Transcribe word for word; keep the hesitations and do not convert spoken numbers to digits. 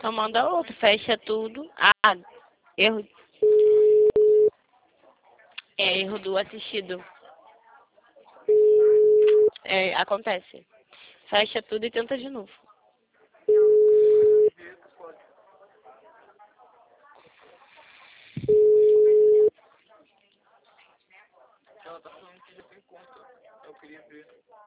Então manda outro, fecha tudo. Ah, erro. É erro do assistido. É, acontece. Fecha tudo e tenta de novo.